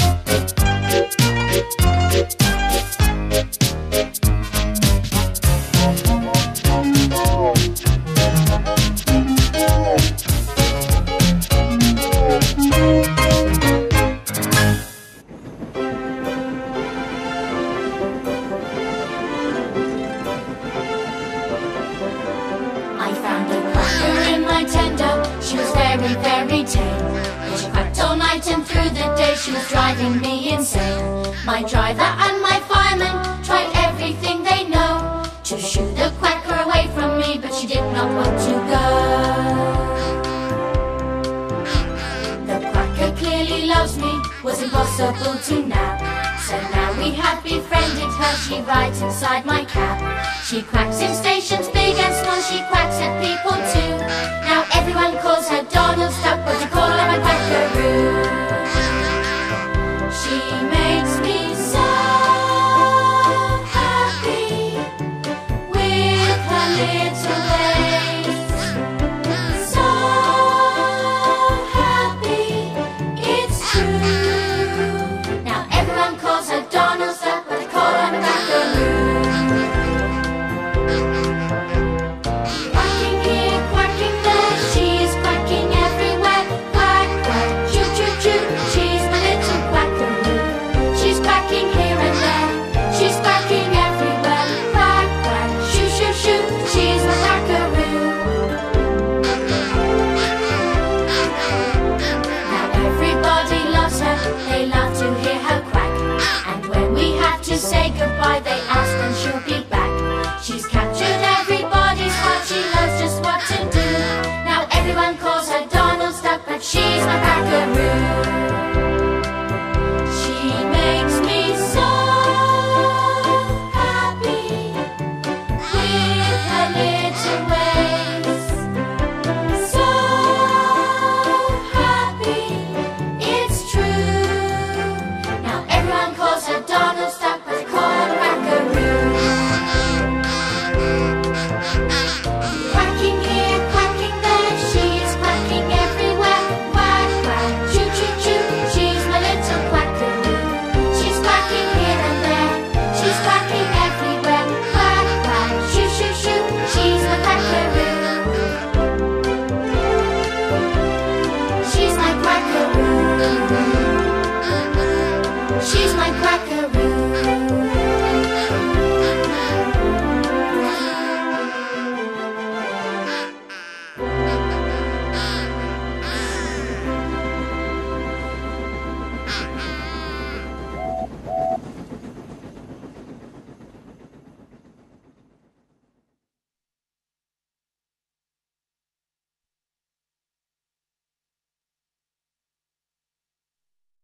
I found a quacker in my tender. She was very, very tame. She quacked all night and through the day. She was driving me insane. My driver and my fireman tried everything they know to shoo the quacker away from me, but she did not want to go. The quacker clearly loves me, was impossible to nab. So now we have befriended her, she rides inside my cab. She quacks in stations big and small, she quacks at people too. Now everyone calls her Donald Duck, but I call her my quackaroo. She makes me so happy with her little ways. So happy, it's true. Now everyone calls her Donald Duck, but I call her my quackaroo. Quacking here, quacking there, she is quacking everywhere. Quack, quack, choo, choo, choo, she's my little quackaroo. She's quacking here and there, she's quacking everywhere. Quack, quack, shoo, shoo, shoo, she's my quackaroo. Now everybody loves her, they love to hear her quack. And when we have to say goodbye, they ask when she'll be back. She's captured everybody's heart, she knows just what to do. Now everyone calls her Donald Duck, but she's my quackaroo. She makes me so happy with her little ways. So happy, it's true. Now everyone calls her Donald Duck, but I call her quackaroo. Quacking here, quacking there, she is quacking everywhere. Quack, quack, choo, choo, choo, she's my little quackaroo. She's quacking here and there, she's quacking everywhere. Quack, quack, shoo, shoo, shoo, she's my quackaroo. She's my quackaroo. She's my quackaroo.